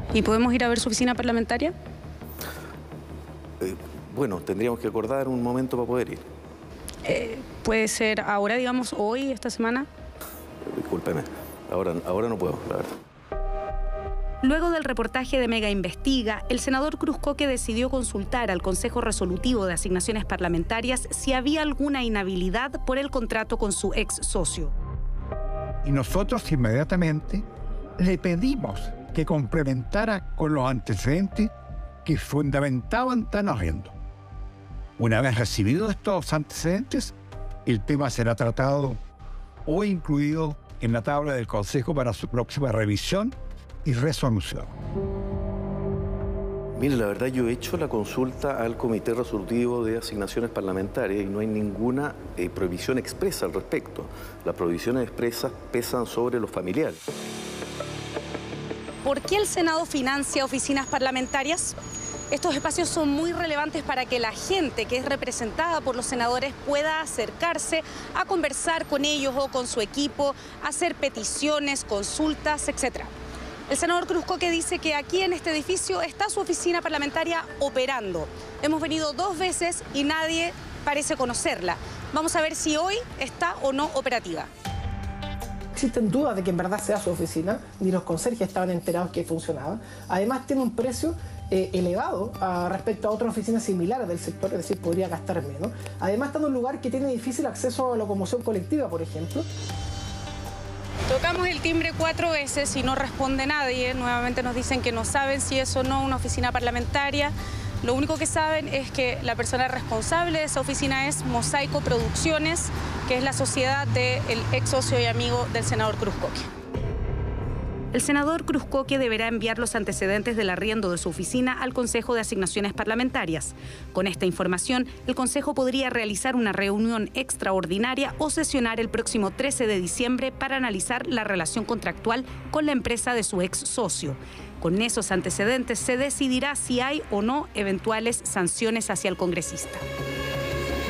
¿Y podemos ir a ver su oficina parlamentaria? Bueno, tendríamos que acordar un momento para poder ir. ¿Puede ser ahora, digamos, hoy, esta semana? Discúlpeme, ahora no puedo, la verdad. Luego del reportaje de Mega Investiga, el senador Cruzcoque decidió consultar al Consejo Resolutivo de Asignaciones Parlamentarias si había alguna inhabilidad por el contrato con su ex socio. Y nosotros inmediatamente le pedimos que complementara con los antecedentes que fundamentaban tal arriendo. Una vez recibidos estos antecedentes, el tema será tratado o incluido en la tabla del Consejo para su próxima revisión y resolución. Mire, la verdad yo he hecho la consulta al Comité Resolutivo de Asignaciones Parlamentarias y no hay ninguna prohibición expresa al respecto. Las prohibiciones expresas pesan sobre los familiares. ¿Por qué el Senado financia oficinas parlamentarias? Estos espacios son muy relevantes para que la gente que es representada por los senadores pueda acercarse a conversar con ellos o con su equipo, hacer peticiones, consultas, etc. El senador Cruzcoque dice que aquí en este edificio está su oficina parlamentaria operando. Hemos venido 2 veces y nadie parece conocerla. Vamos a ver si hoy está o no operativa. Existen dudas de que en verdad sea su oficina, ni los conserjes estaban enterados que funcionaba. Además tiene un precio elevado respecto a otras oficinas similares del sector, es decir, podría gastar menos. Además está en un lugar que tiene difícil acceso a la locomoción colectiva, por ejemplo. Tocamos el timbre 4 veces y no responde nadie. Nuevamente nos dicen que no saben si es o no una oficina parlamentaria. Lo único que saben es que la persona responsable de esa oficina es Mosaico Producciones, que es la sociedad del ex socio y amigo del senador Cruzcoque. El senador Cruzcoque deberá enviar los antecedentes del arriendo de su oficina al Consejo de Asignaciones Parlamentarias. Con esta información, el Consejo podría realizar una reunión extraordinaria o sesionar el próximo 13 de diciembre para analizar la relación contractual con la empresa de su ex socio. Con esos antecedentes se decidirá si hay o no eventuales sanciones hacia el congresista.